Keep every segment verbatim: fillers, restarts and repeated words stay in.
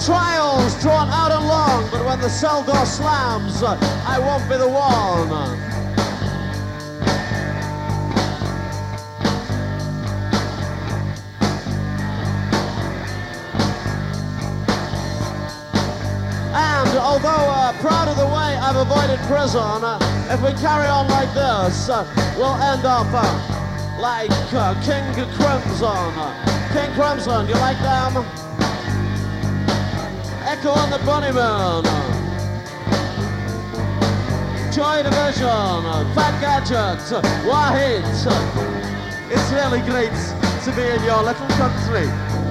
Trials drawn out and long, but when the cell door slams, uh, I won't be the one. And although uh, proud of the way I've avoided prison, uh, if we carry on like this, uh, we'll end up uh, like uh, King Crimson. King Crimson, you like them? Echo and the Bunnymen, Joy Division, Fat Gadget, Wahid. It's really great to be in your little country.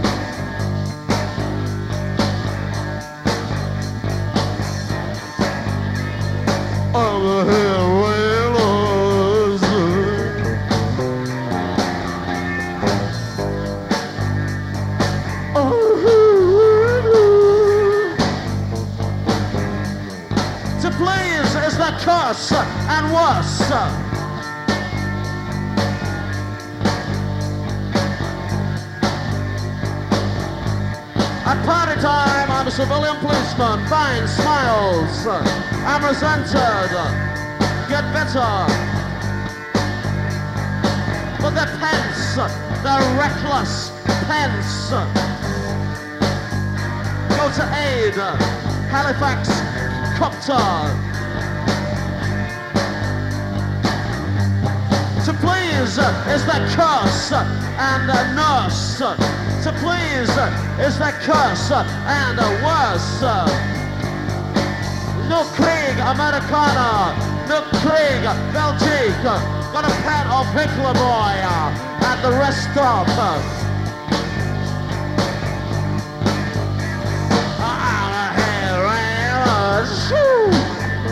I'm a whalers. To please is the curse and worse. At party time, I'm a civilian policeman, fine smiles. I'm resented, get better. But they're pence, they're reckless pence. Go to aid, Halifax copter. To please is the curse and a nurse. To please is the curse and a worse. No Krieg Americana, no Krieg Belgique. Got a pet of Hitler boy at the rest stop. Out of here, man.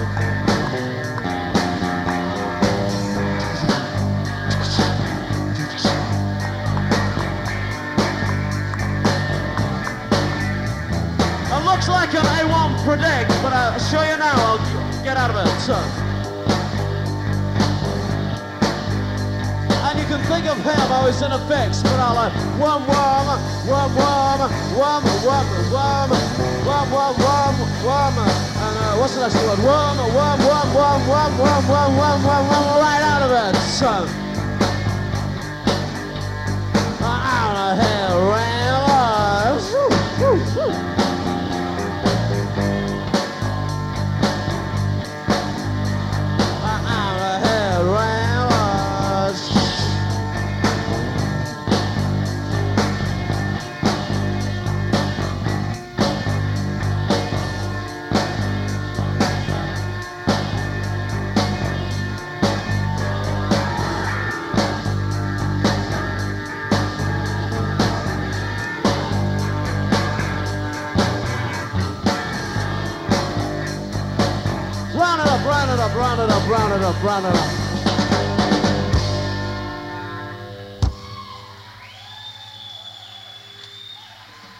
It looks like an A one predict, but I'll show you now. I'll get out of it. So. And you can think of him how he's in a fix, but I'll like worm, worm, worm, worm, worm, worm, worm, worm, worm, worm, worm, and uh, what's the next word? Worm, worm, worm, worm, worm, worm, worm, worm, worm, worm, right out of it. So. Out of here, railers. Round it up, round it up, round it up, round it up.